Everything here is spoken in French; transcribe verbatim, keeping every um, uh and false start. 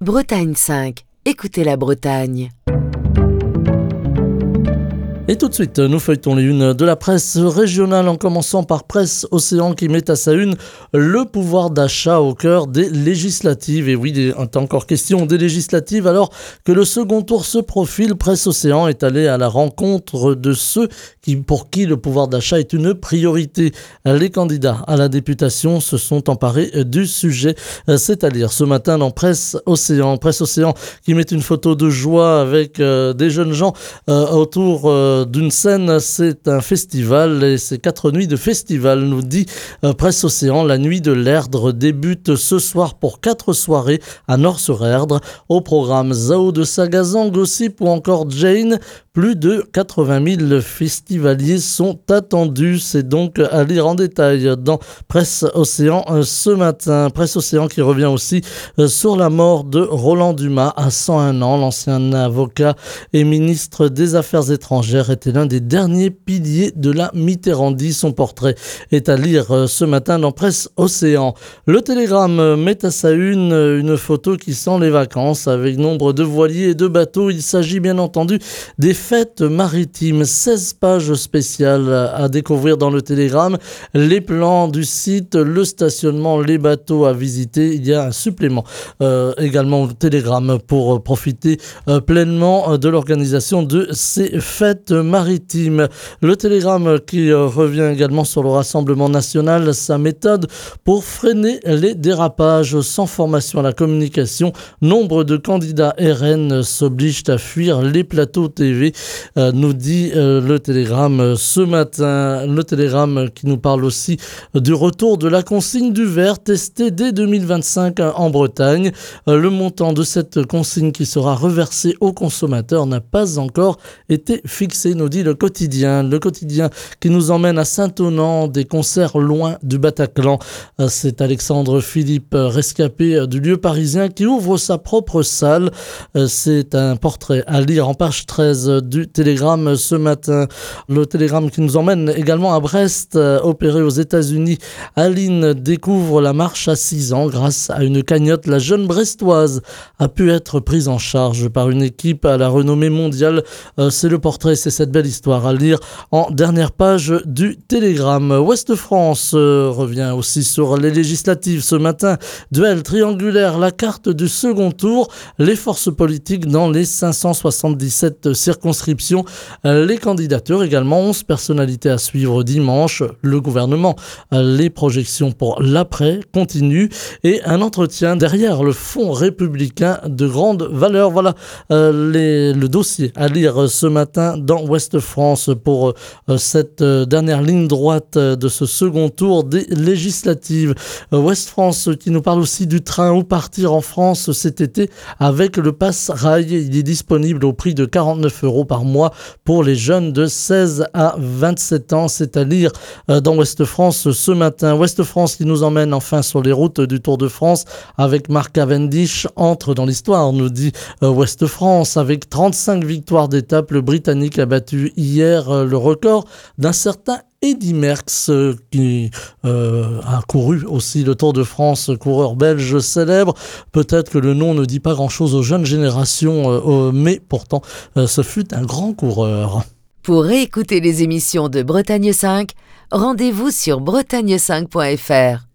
Bretagne cinq, écoutez la Bretagne. Et tout de suite, nous feuilletons les unes de la presse régionale en commençant par Presse Océan qui met à sa une le pouvoir d'achat au cœur des législatives. Et oui, il est encore question des législatives alors que le second tour se profile. Presse Océan est allé à la rencontre de ceux qui, pour qui le pouvoir d'achat est une priorité. Les candidats à la députation se sont emparés du sujet. C'est à lire ce matin dans Presse Océan. Presse Océan qui met une photo de joie avec euh, des jeunes gens euh, autour euh, d'une scène. C'est un festival et c'est quatre nuits de festival, nous dit euh, Presse Océan. La nuit de l'Erdre débute ce soir pour quatre soirées à Nord-sur-Erdre. Au programme Zao de Sagazan, Gossip ou encore Jane. Plus de quatre-vingt mille festivaliers sont attendus. C'est donc à lire en détail dans Presse Océan euh, ce matin. Presse Océan qui revient aussi euh, sur la mort de Roland Dumas à cent un ans. L'ancien avocat et ministre des Affaires étrangères était l'un des derniers piliers de la Mitterrandie. Son portrait est à lire euh, ce matin dans Presse Océan. Le Télégramme met à sa une une photo qui sent les vacances avec nombre de voiliers et de bateaux. Il s'agit bien entendu des fêtes maritimes. seize pages spéciales à découvrir dans le Télégramme. Les plans du site, le stationnement, les bateaux à visiter. Il y a un supplément euh, également au Télégramme pour profiter euh, pleinement de l'organisation de ces fêtes maritimes. Le Télégramme qui euh, revient également sur le Rassemblement national, sa méthode pour freiner les dérapages sans formation à la communication. Nombre de candidats R N s'obligent à fuir les plateaux T V. Euh, nous dit euh, le Télégramme ce matin. Le Télégramme qui nous parle aussi du retour de la consigne du verre testée dès deux mille vingt-cinq en Bretagne. Euh, le montant de cette consigne qui sera reversée aux consommateurs n'a pas encore été fixé, nous dit le quotidien. Le quotidien qui nous emmène à Saint-Onant, des concerts loin du Bataclan. Euh, c'est Alexandre Philippe, rescapé du lieu parisien, qui ouvre sa propre salle. Euh, c'est un portrait à lire en page treize du Télégramme ce matin. Le Télégramme qui nous emmène également à Brest, euh, opéré aux États-Unis. Aline découvre la marche à six ans grâce à une cagnotte. La jeune brestoise a pu être prise en charge par une équipe à la renommée mondiale. Euh, c'est le portrait, c'est cette belle histoire à lire en dernière page du Télégramme. Ouest France euh, revient aussi sur les législatives ce matin. Duel triangulaire, la carte du second tour. Les forces politiques dans les cinq cent soixante-dix-sept circonscriptions. Les candidatures également, onze personnalités à suivre dimanche. Le gouvernement, les projections pour l'après continuent et un entretien derrière le fonds républicain de grande valeur. Voilà euh, les, le dossier à lire ce matin dans Ouest France pour euh, cette euh, dernière ligne droite euh, de ce second tour des législatives. Euh, Ouest France qui nous parle aussi du train où partir en France cet été avec le Pass Rail. Il est disponible au prix de quarante-neuf euros par mois pour les jeunes de seize à vingt-sept ans. C'est à lire euh, dans Ouest France ce matin. Ouest France qui nous emmène enfin sur les routes du Tour de France avec Mark Cavendish entre dans l'histoire, nous dit euh, Ouest France. Avec trente-cinq victoires d'étape, le Britannique a battu hier euh, le record d'un certain Eddy Merckx euh, qui euh, a couru aussi le Tour de France, coureur belge célèbre. Peut-être que le nom ne dit pas grand-chose aux jeunes générations, euh, mais pourtant euh, ce fut un grand coureur. Pour réécouter les émissions de Bretagne cinq, rendez-vous sur bretagne cinq point f r.